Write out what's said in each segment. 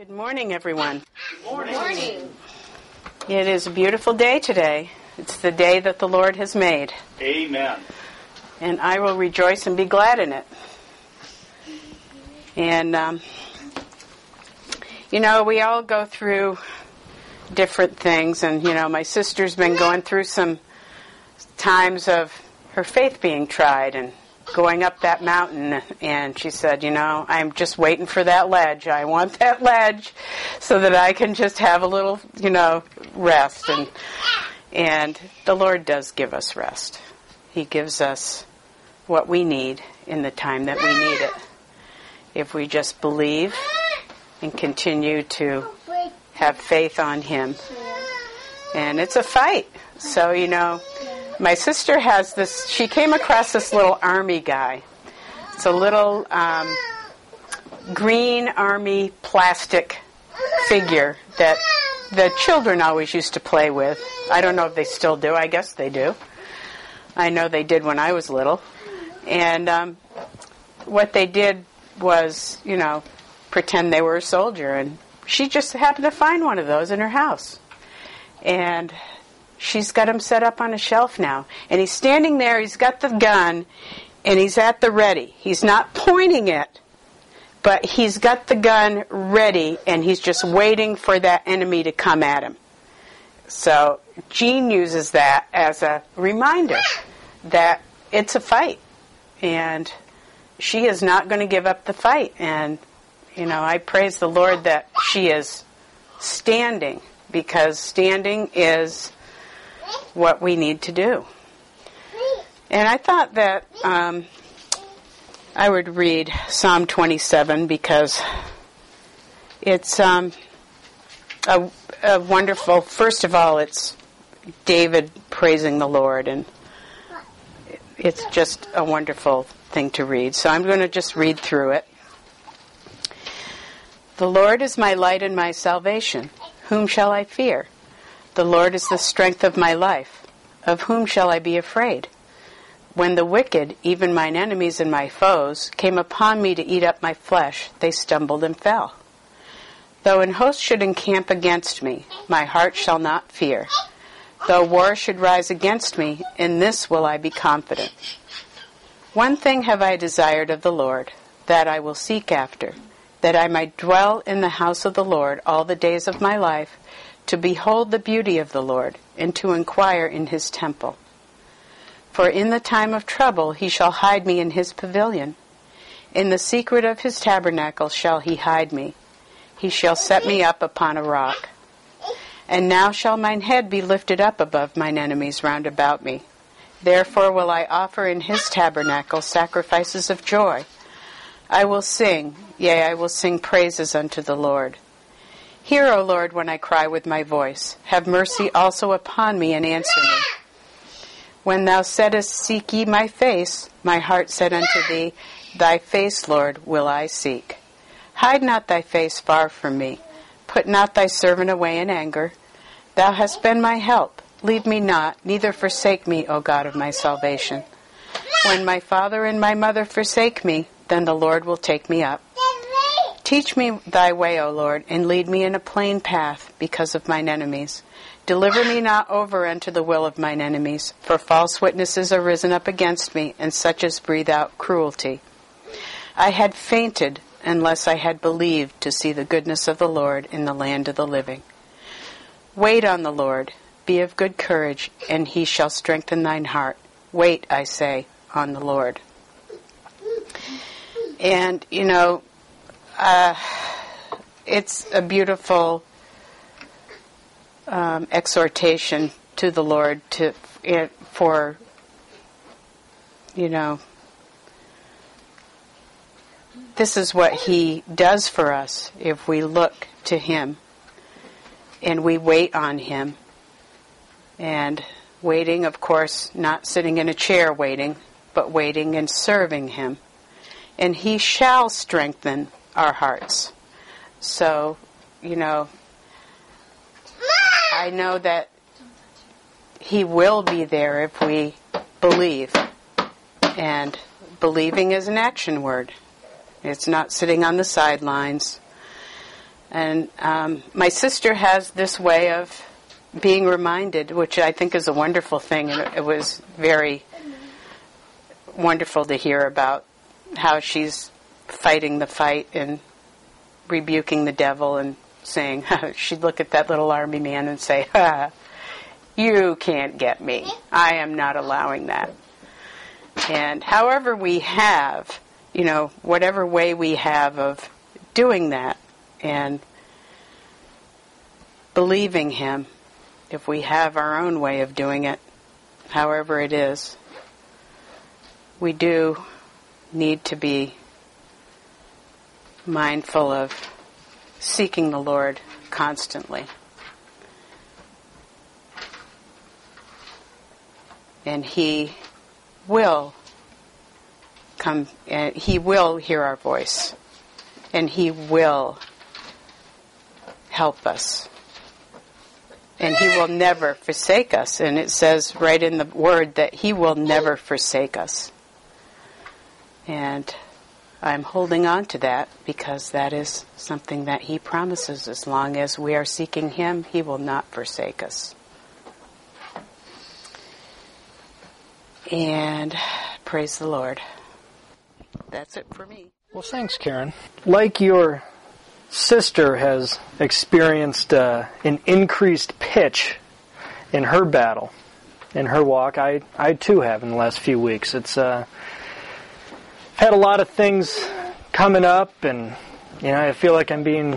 Good morning, everyone. Good morning. It is a beautiful day today. It's the day that the Lord has made. Amen. And I will rejoice and be glad in it. And, we all go through different things. And, my sister's been going through some times of her faith being tried and going up that mountain, and she said, I'm just waiting for that ledge. I want that ledge so that I can just have a little, rest. And the Lord does give us rest. He gives us what we need in the time that we need it. If we just believe and continue to have faith on Him. And it's a fight. So, my sister has this, she came across this little army guy. It's a little green army plastic figure that the children always used to play with. I don't know if they still do. I guess they do. I know they did when I was little. And what they did was, pretend they were a soldier. And she just happened to find one of those in her house. And she's got him set up on a shelf now. And he's standing there, he's got the gun, and he's at the ready. He's not pointing it, but he's got the gun ready, and he's just waiting for that enemy to come at him. So Jean uses that as a reminder that it's a fight. And she is not going to give up the fight. And, I praise the Lord that she is standing, because standing is what we need to do. And I thought that I would read Psalm 27 because it's a wonderful, first of all, it's David praising the Lord, and it's just a wonderful thing to read. So I'm going to just read through it. The Lord is my light and my salvation. Whom shall I fear? The Lord is the strength of my life. Of whom shall I be afraid? When the wicked, even mine enemies and my foes, came upon me to eat up my flesh, they stumbled and fell. Though an host should encamp against me, my heart shall not fear. Though war should rise against me, in this will I be confident. One thing have I desired of the Lord, that I will seek after, that I might dwell in the house of the Lord all the days of my life, to behold the beauty of the Lord, and to inquire in His temple. For in the time of trouble He shall hide me in His pavilion. In the secret of His tabernacle shall He hide me. He shall set me up upon a rock. And now shall mine head be lifted up above mine enemies round about me. Therefore will I offer in His tabernacle sacrifices of joy. I will sing, yea, I will sing praises unto the Lord. Hear, O Lord, when I cry with my voice. Have mercy also upon me, and answer me. When thou saidst, seek ye my face, my heart said unto thee, Thy face, Lord, will I seek. Hide not thy face far from me. Put not thy servant away in anger. Thou hast been my help. Leave me not, neither forsake me, O God of my salvation. When my father and my mother forsake me, then the Lord will take me up. Teach me thy way, O Lord, and lead me in a plain path because of mine enemies. Deliver me not over unto the will of mine enemies, for false witnesses are risen up against me, and such as breathe out cruelty. I had fainted unless I had believed to see the goodness of the Lord in the land of the living. Wait on the Lord, be of good courage, and He shall strengthen thine heart. Wait, I say, on the Lord. And, it's a beautiful exhortation to the Lord for this is what He does for us if we look to Him and we wait on Him. And waiting, of course, not sitting in a chair waiting, but waiting and serving Him. And He shall strengthen our hearts. So, I know that He will be there if we believe. And believing is an action word. It's not sitting on the sidelines. And my sister has this way of being reminded, which I think is a wonderful thing, and it was very wonderful to hear about how she's fighting the fight and rebuking the devil and saying, she'd look at that little army man and say, you can't get me. I am not allowing that. And however we have, whatever way we have of doing that and believing Him, if we have our own way of doing it, however it is, we do need to be mindful of seeking the Lord constantly. And He will come, and He will hear our voice, and He will help us. And He will never forsake us. And it says right in the Word that He will never forsake us. And I'm holding on to that because that is something that He promises. As long as we are seeking Him, He will not forsake us. And praise the Lord. That's it for me. Well, thanks, Karen. Like your sister has experienced an increased pitch in her battle, in her walk, I too have in the last few weeks. It's had a lot of things coming up, and I feel like I'm being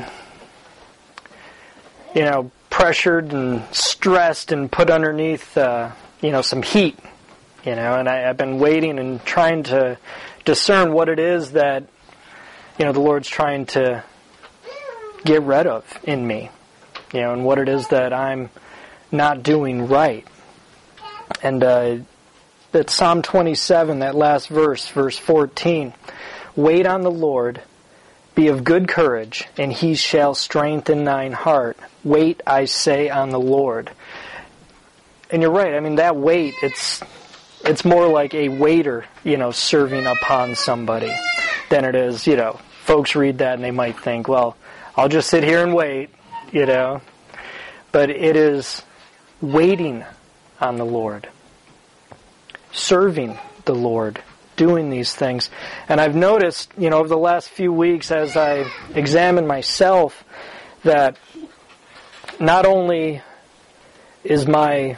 pressured and stressed and put underneath some heat, and I've been waiting and trying to discern what it is that the Lord's trying to get rid of in me, and what it is that I'm not doing right. And that Psalm 27, that last verse, verse 14, wait on the Lord, be of good courage, and He shall strengthen thine heart. Wait, I say, on the Lord. And you're right. I mean, that wait, it's more like a waiter, serving upon somebody than it is, folks read that and they might think, well, I'll just sit here and wait, But it is waiting on the Lord, serving the Lord, doing these things. And I've noticed, over the last few weeks as I examine myself, that not only is my,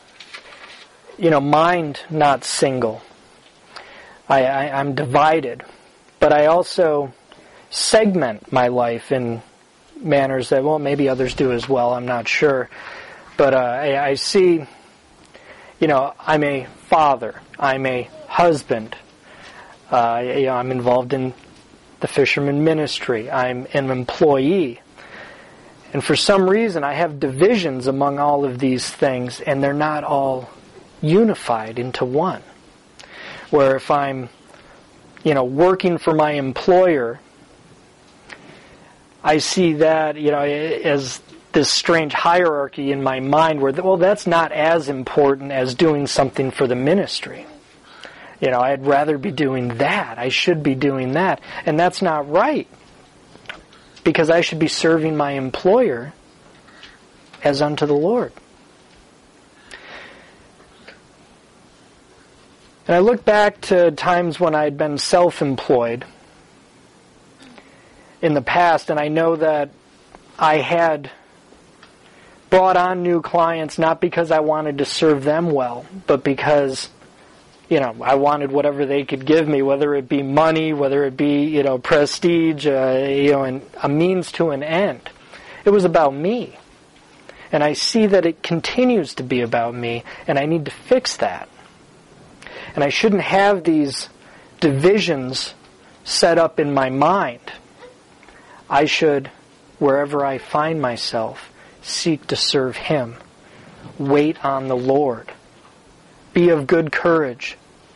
mind not single, I'm divided, but I also segment my life in manners that, well, maybe others do as well, I'm not sure. But I see, I'm a father, I'm a husband, I'm involved in the fisherman ministry, I'm an employee. And for some reason I have divisions among all of these things, and they're not all unified into one. Where if I'm, working for my employer, I see that, as this strange hierarchy in my mind where, well, that's not as important as doing something for the ministry. I'd rather be doing that. I should be doing that. And that's not right. Because I should be serving my employer as unto the Lord. And I look back to times when I'd been self-employed in the past, and I know that I had brought on new clients not because I wanted to serve them well, but because, I wanted whatever they could give me, whether it be money, whether it be, prestige, and a means to an end. It was about me. And I see that it continues to be about me, and I need to fix that. And I shouldn't have these divisions set up in my mind. I should, wherever I find myself, seek to serve Him. Wait on the Lord. Be of good courage.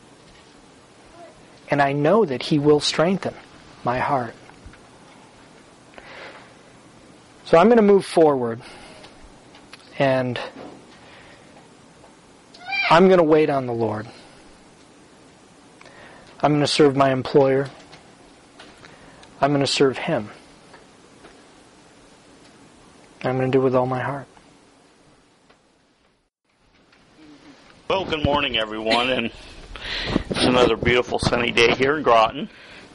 And I know that He will strengthen my heart. So I'm going to move forward. And I'm going to wait on the Lord. I'm going to serve my employer. I'm going to serve Him. I'm going to do it with all my heart. Well, good morning, everyone, and it's another beautiful sunny day here in Groton.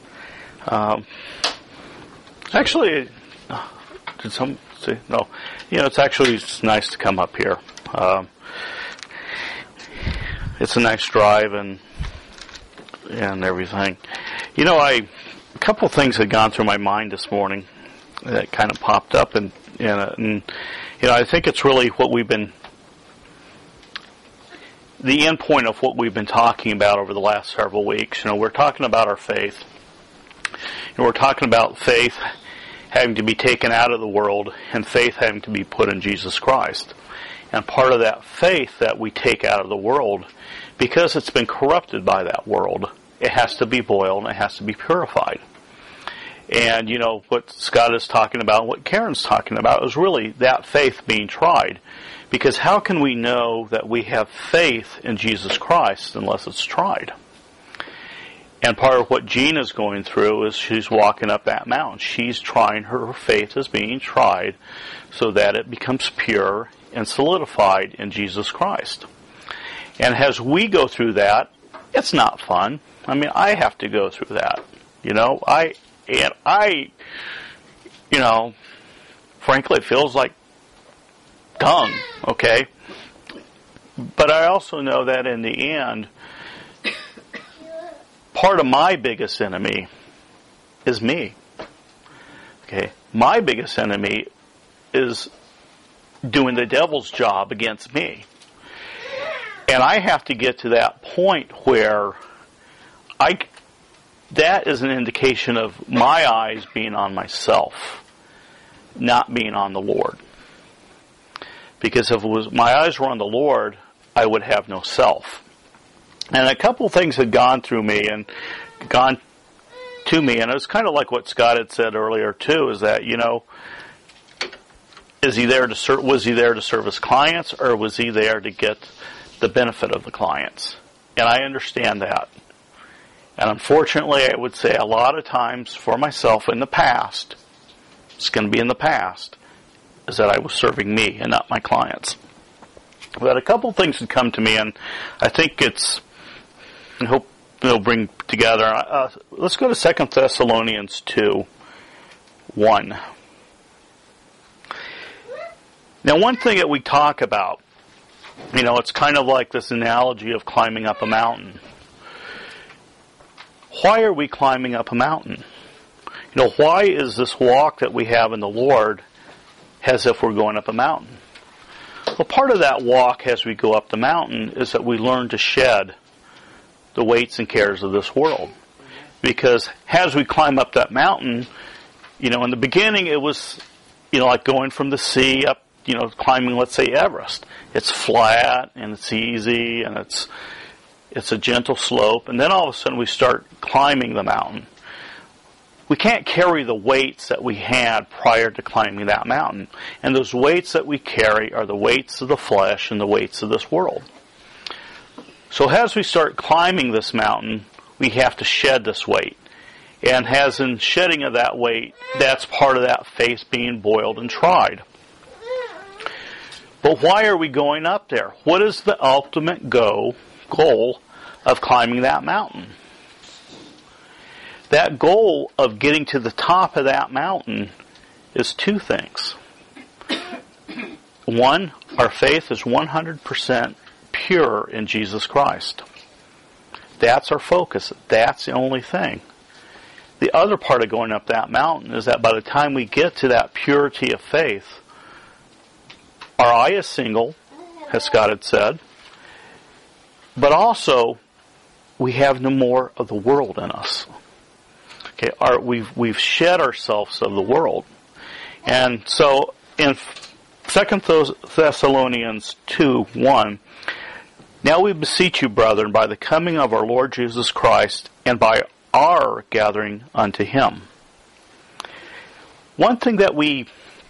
Actually, did some say no? It's nice to come up here. It's a nice drive and everything. A couple of things had gone through my mind this morning that kind of popped up, and I think it's really what we've been. The end point of what we've been talking about over the last several weeks. We're talking about our faith. And we're talking about faith having to be taken out of the world and faith having to be put in Jesus Christ. And part of that faith that we take out of the world, because it's been corrupted by that world, it has to be boiled and it has to be purified. And, what Scott is talking about, what Karen's talking about, is really that faith being tried. Because how can we know that we have faith in Jesus Christ unless it's tried? And part of what Gina's going through is she's walking up that mountain. She's trying, her faith is being tried so that it becomes pure and solidified in Jesus Christ. And as we go through that, it's not fun. I have to go through that. Frankly, it feels like dung, okay? But I also know that in the end, part of my biggest enemy is me. Okay? My biggest enemy is doing the devil's job against me. And I have to get to that point where that is an indication of my eyes being on myself, not being on the Lord. Because if my eyes were on the Lord, I would have no self. And a couple of things had gone to me, and it was kind of like what Scott had said earlier too, is that, was he there to serve his clients, or was he there to get the benefit of the clients? And I understand that. And unfortunately, I would say a lot of times for myself in the past, it's going to be in the past, is that I was serving me and not my clients. But a couple things had come to me, and I think I hope they'll bring together. Let's go to 2 Thessalonians 2:1. Now, one thing that we talk about, it's kind of like this analogy of climbing up a mountain. Why are we climbing up a mountain? Why is this walk that we have in the Lord as if we're going up a mountain? Well, part of that walk as we go up the mountain is that we learn to shed the weights and cares of this world. Because as we climb up that mountain, in the beginning it was, like going from the sea up, climbing, let's say, Everest. It's flat and it's easy and it's a gentle slope. And then all of a sudden we start climbing the mountain. We can't carry the weights that we had prior to climbing that mountain. And those weights that we carry are the weights of the flesh and the weights of this world. So as we start climbing this mountain, we have to shed this weight. And as in shedding of that weight, that's part of that faith being boiled and tried. But why are we going up there? What is the ultimate goal of climbing that mountain? That goal of getting to the top of that mountain is two things. One, our faith is 100% pure in Jesus Christ. That's our focus. That's the only thing. The other part of going up that mountain is that by the time we get to that purity of faith, our eye is single, as Scott had said, but also we have no more of the world in us. Okay, we've shed ourselves of the world. And so in 2 Thessalonians 2:1, now we beseech you, brethren, by the coming of our Lord Jesus Christ, and by our gathering unto Him. One thing that we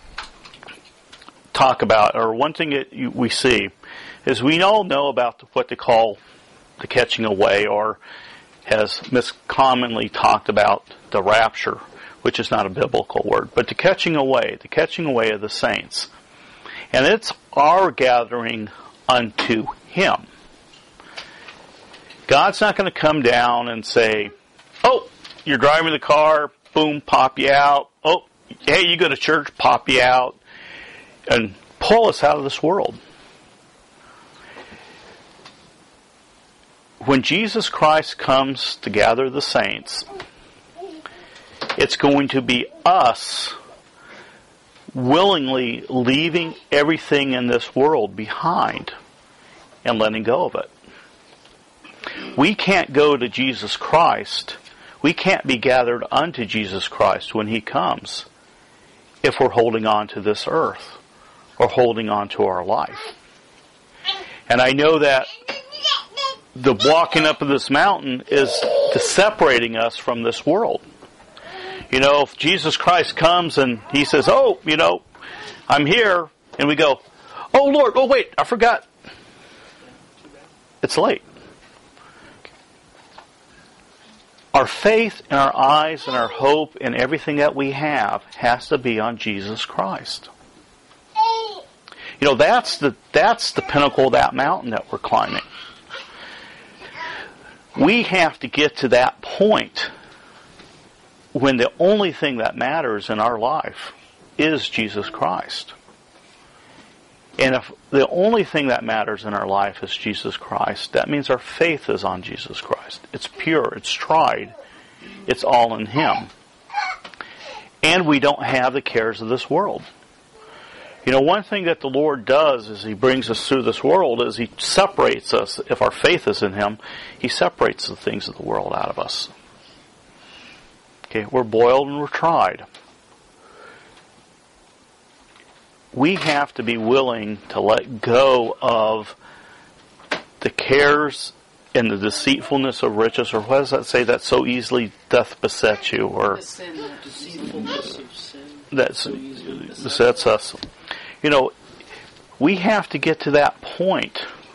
talk about, or one thing that we see, is we all know about what they call the catching away, or has commonly talked about the rapture, which is not a biblical word, but the catching away of the saints. And it's our gathering unto Him. God's not going to come down and say, oh, you're driving the car, boom, pop you out. Oh, hey, you go to church, pop you out. And pull us out of this world. When Jesus Christ comes to gather the saints, it's going to be us willingly leaving everything in this world behind and letting go of it. We can't go to Jesus Christ. We can't be gathered unto Jesus Christ when He comes if we're holding on to this earth or holding on to our life. And I know that the walking up of this mountain is separating us from this world. You know, if Jesus Christ comes and He says, oh, you know, I'm here, and we go, oh Lord, oh wait, I forgot. It's late. Our faith and our eyes and our hope and everything that we have has to be on Jesus Christ. You know, that's the pinnacle of that mountain that we're climbing. We have to get to that point when the only thing that matters in our life is Jesus Christ. And if the only thing that matters in our life is Jesus Christ, that means our faith is on Jesus Christ. It's pure, it's tried, it's all in Him. And we don't have the cares of this world. You know, one thing that the Lord does as He brings us through this world is He separates us. If our faith is in Him, He separates the things of the world out of us. Okay, we're boiled and we're tried. We have to be willing to let go of the cares and the deceitfulness of riches, or what does that say, that so easily doth beset you, or the sin, the deceitfulness of sin that besets us. You know, we have to get to that point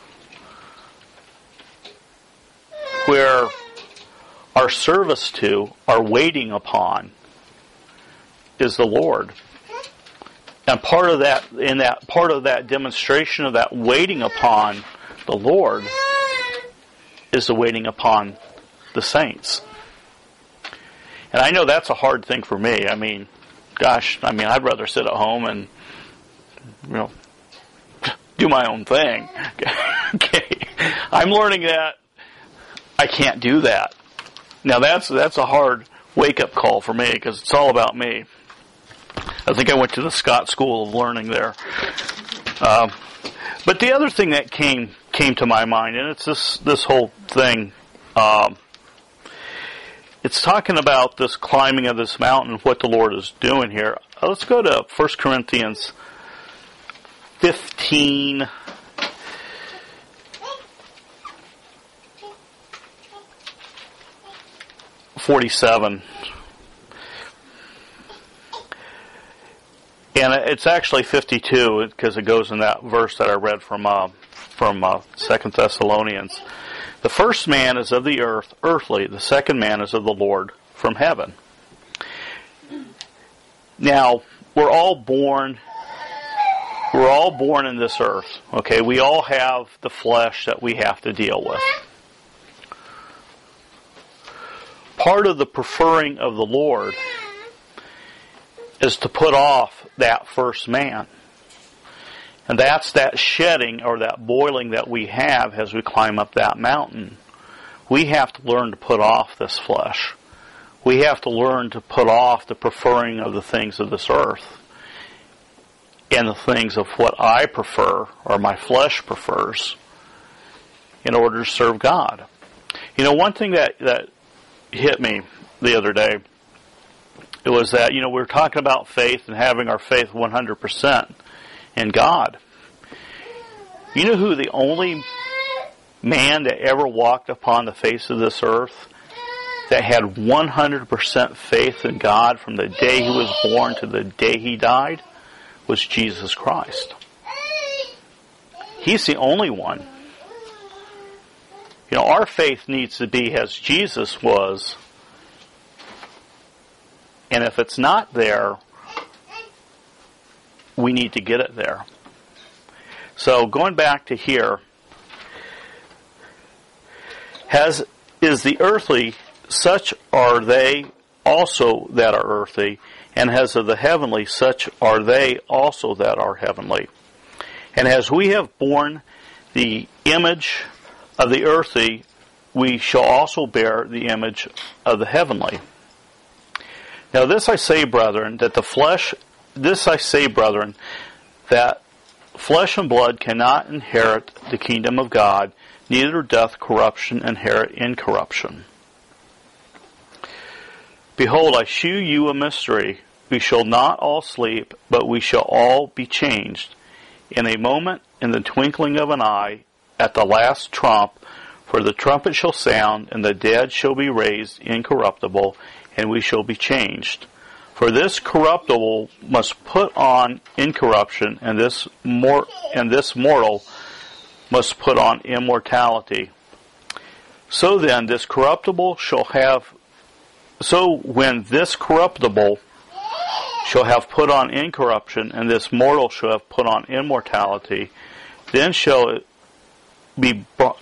where our service to, our waiting upon, is the Lord. And part of that demonstration of that waiting upon the Lord is the waiting upon the saints. And I know that's a hard thing for me. I mean, gosh, I'd rather sit at home and, you know, do my own thing. Okay. I'm learning that I can't do that. Now that's a hard wake-up call for me, because it's all about me. I think I went to the Scott School of Learning there. But the other thing that came to my mind, and it's this whole thing, it's talking about this climbing of this mountain, what the Lord is doing here. Let's go to 1 Corinthians 15. '47. And it's actually 52, because it goes in that verse that I read from 2 Thessalonians. The first man is of the earth, earthly. The second man is of the Lord, from heaven. Now, we're all born in this earth. Okay, we all have the flesh that we have to deal with. Part of the preferring of the Lord is to put off that first man. And that's that shedding or that boiling that we have as we climb up that mountain. We have to learn to put off this flesh. We have to learn to put off the preferring of the things of this earth and the things of what I prefer or my flesh prefers in order to serve God. You know, one thing that hit me the other day, it was that, you know, we were talking about faith and having our faith 100% in God. You know who the only man that ever walked upon the face of this earth that had 100% faith in God from the day he was born to the day he died? Was Jesus Christ. He's the only one. You know, our faith needs to be as Jesus was And if it's not there, we need to get it there. So going back to here, is the earthly, such are they also that are earthly, and as of the heavenly, such are they also that are heavenly. And as we have borne the image of the earthly, we shall also bear the image of the heavenly. Now this I say, brethren, that flesh and blood cannot inherit the kingdom of God, neither doth corruption inherit incorruption. Behold, I shew you a mystery. We shall not all sleep, but we shall all be changed. In a moment, in the twinkling of an eye, at the last trump, for the trumpet shall sound, and the dead shall be raised incorruptible, and we shall be changed. For this corruptible must put on incorruption, and this mortal must put on immortality. So then, when this corruptible shall have put on incorruption, and this mortal shall have put on immortality, then shall be brought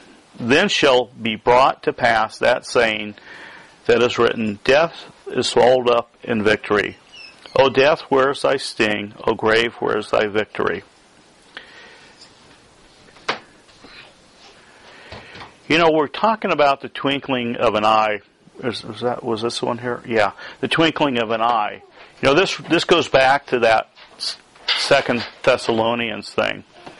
to pass that saying that is written, Death is swallowed up in victory. O death, where is thy sting? O grave, where is thy victory? You know, we're talking about the twinkling of an eye. Was this one here? Yeah, the twinkling of an eye. You know, this goes back to that 2 Thessalonians thing.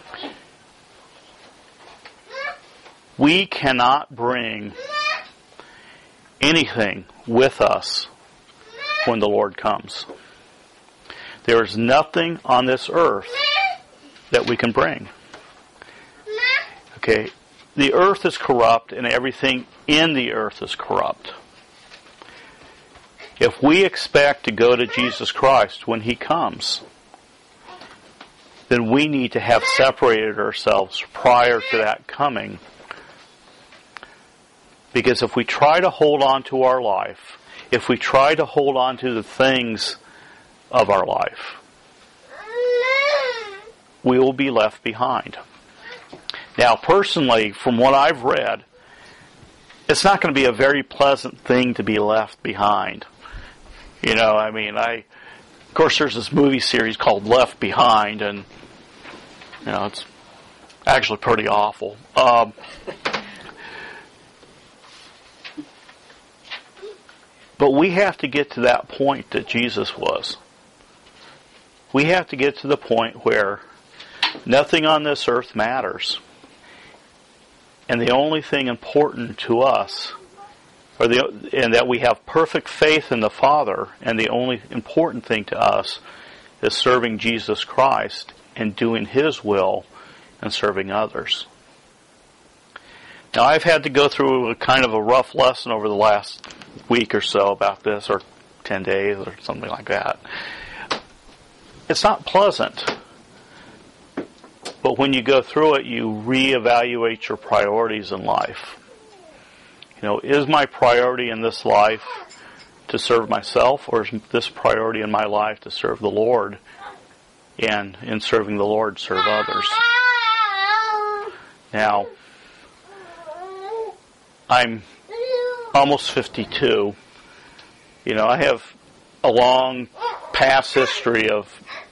We cannot bring anything with us when the Lord comes. There is nothing on this earth that we can bring. Okay? The earth is corrupt, and everything in the earth is corrupt. If we expect to go to Jesus Christ when He comes, then we need to have separated ourselves prior to that coming. Because if we try to hold on to our life, if we try to hold on to the things of our life, we will be left behind. Now, personally, from what I've read, it's not going to be a very pleasant thing to be left behind. You know, I mean, of course, there's this movie series called Left Behind, and, you know, it's actually pretty awful. But we have to get to that point that Jesus was. We have to get to the point where nothing on this earth matters. And the only thing important to us, and that we have perfect faith in the Father, and the only important thing to us is serving Jesus Christ and doing His will and serving others. Now, I've had to go through a kind of a rough lesson over the last week or so about this, or 10 days or something like that. It's not pleasant. But when you go through it, you reevaluate your priorities in life. You know, is my priority in this life to serve myself, or is this priority in my life to serve the Lord, and in serving the Lord, serve others? Now, I'm almost 52. You know, I have a long past history of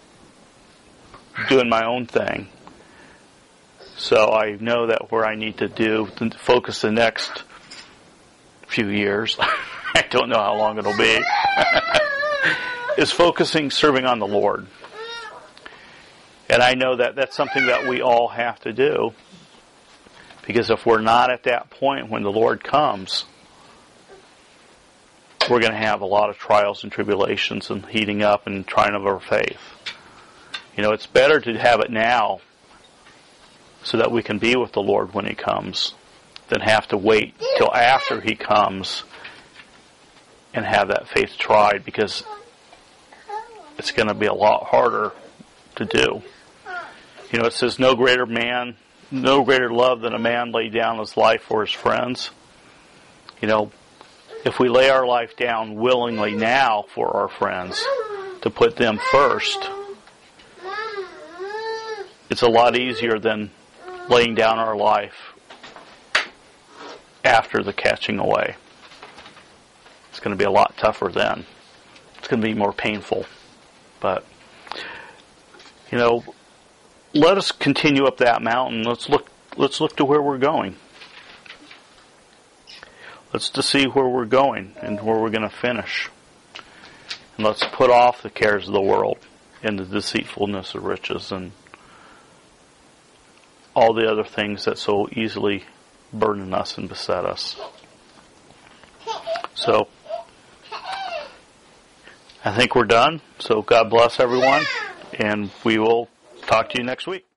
doing my own thing. So I know that where I need to focus the next few years, I don't know how long it'll be, is serving on the Lord. And I know that that's something that we all have to do. Because if we're not at that point when the Lord comes, we're going to have a lot of trials and tribulations and heating up and trying of our faith. You know, it's better to have it now so that we can be with the Lord when He comes than have to wait till after He comes and have that faith tried, because it's going to be a lot harder to do. You know, it says no greater love than a man lay down his life for his friends. You know, if we lay our life down willingly now for our friends, to put them first, it's a lot easier than laying down our life after the catching away. It's going to be a lot tougher then. It's going to be more painful. But, let us continue up that mountain. Let's look to where we're going. Let's to see where we're going and where we're going to finish. And let's put off the cares of the world and the deceitfulness of riches and all the other things that so easily burden us and beset us. So, I think we're done. So God bless everyone, and we will talk to you next week.